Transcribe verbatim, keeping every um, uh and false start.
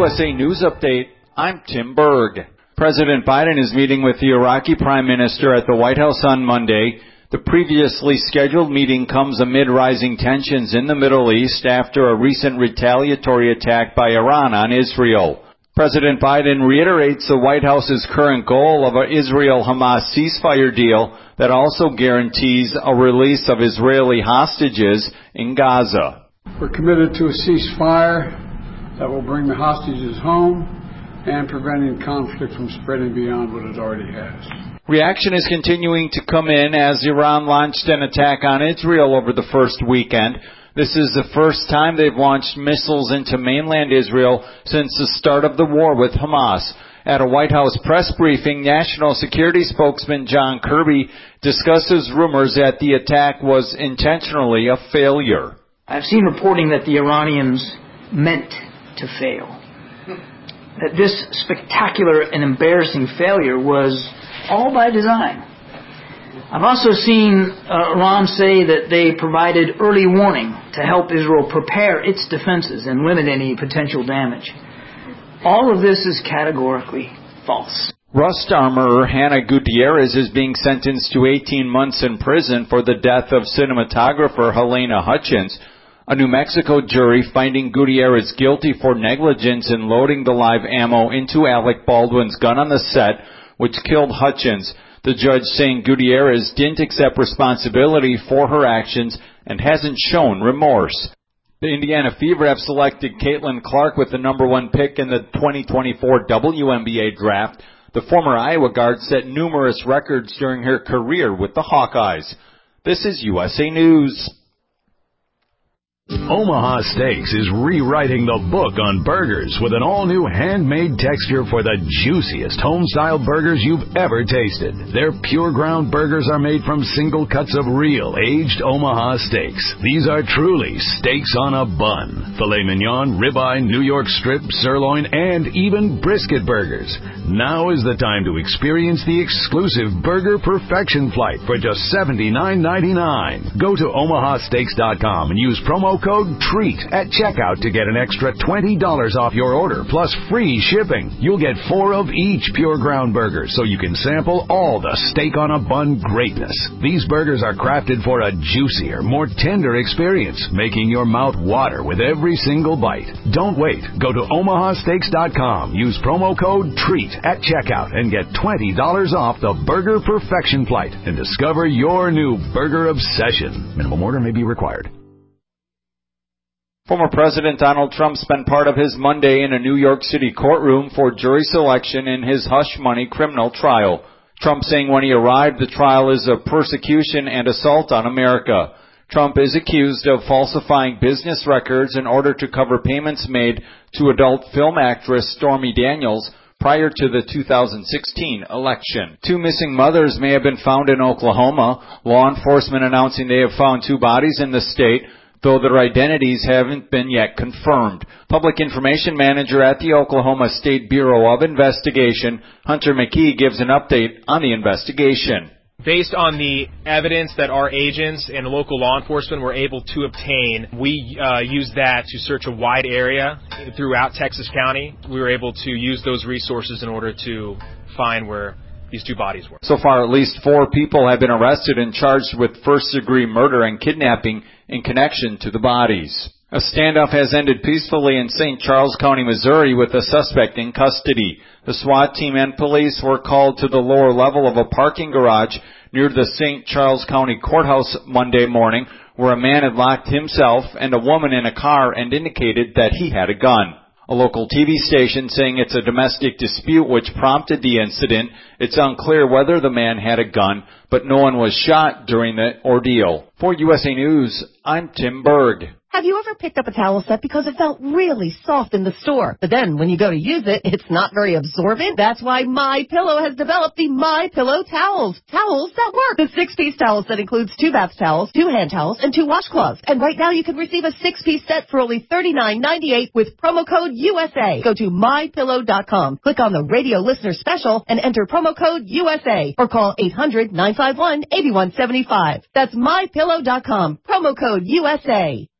U S A News Update, I'm Tim Berg. President Biden is meeting with the Iraqi Prime Minister at the White House on Monday. The previously scheduled meeting comes amid rising tensions in the Middle East after a recent retaliatory attack by Iran on Israel. President Biden reiterates the White House's current goal of an Israel-Hamas ceasefire deal that also guarantees a release of Israeli hostages in Gaza. We're committed to a ceasefire that will bring the hostages home and preventing conflict from spreading beyond what it already has. Reaction is continuing to come in as Iran launched an attack on Israel over the first weekend. This is the first time they've launched missiles into mainland Israel since the start of the war with Hamas. At a White House press briefing, National Security spokesman John Kirby discusses rumors that the attack was intentionally a failure. I've seen reporting that the Iranians meant to fail. That this spectacular and embarrassing failure was all by design. I've also seen uh, Iran say that they provided early warning to help Israel prepare its defenses and limit any potential damage. All of this is categorically false. Rust armorer Hannah Gutierrez is being sentenced to eighteen months in prison for the death of cinematographer Helena Hutchins. A New Mexico jury finding Gutierrez guilty for negligence in loading the live ammo into Alec Baldwin's gun on the set, which killed Hutchins. The judge saying Gutierrez didn't accept responsibility for her actions and hasn't shown remorse. The Indiana Fever have selected Caitlin Clark with the number one pick in the twenty twenty-four W N B A draft. The former Iowa guard set numerous records during her career with the Hawkeyes. This is U S A News. Omaha Steaks is rewriting the book on burgers with an all-new handmade texture for the juiciest home-style burgers you've ever tasted. Their pure ground burgers are made from single cuts of real, aged Omaha steaks. These are truly steaks on a bun. Filet mignon, ribeye, New York strip, sirloin, and even brisket burgers. Now is the time to experience the exclusive Burger Perfection Flight for just seventy-nine ninety-nine. Go to omaha steaks dot com and use promo code TREAT at checkout to get an extra twenty dollars off your order, plus free shipping. You'll get four of each pure ground burger, so you can sample all the steak on a bun greatness. These burgers are crafted for a juicier, more tender experience, making your mouth water with every single bite. Don't wait. Go to omaha steaks dot com, use promo code TREAT at checkout, and get twenty dollars off the Burger Perfection Flight and discover your new burger obsession. Minimum order may be required. Former President Donald Trump spent part of his Monday in a New York City courtroom for jury selection in his hush money criminal trial. Trump saying when he arrived, the trial is a persecution and assault on America. Trump is accused of falsifying business records in order to cover payments made to adult film actress Stormy Daniels prior to the two thousand sixteen election. Two missing mothers may have been found in Oklahoma. Law enforcement announcing they have found two bodies in the state, though their identities haven't been yet confirmed. Public Information Manager at the Oklahoma State Bureau of Investigation, Hunter McKee, gives an update on the investigation. Based on the evidence that our agents and local law enforcement were able to obtain, we uh, used that to search a wide area throughout Texas County. We were able to use those resources in order to find where these two bodies were. So far, at least four people have been arrested and charged with first-degree murder and kidnapping in connection to the bodies. A standoff has ended peacefully in Saint Charles County, Missouri, with a suspect in custody. The SWAT team and police were called to the lower level of a parking garage near the Saint Charles County Courthouse Monday morning, where a man had locked himself and a woman in a car and indicated that he had a gun. A local T V station saying it's a domestic dispute which prompted the incident. It's unclear whether the man had a gun, but no one was shot during the ordeal. For U S A News, I'm Tim Berg. Have you ever picked up a towel set because it felt really soft in the store, but then when you go to use it, it's not very absorbent? That's why MyPillow has developed the MyPillow towels. Towels that work. The six-piece towel set includes two bath towels, two hand towels, and two washcloths. And right now you can receive a six-piece set for only thirty-nine ninety-eight with promo code U S A. Go to my pillow dot com, click on the radio listener special, and enter promo code U S A, or call eight hundred nine five one eight one seven five. That's my pillow dot com, promo code U S A.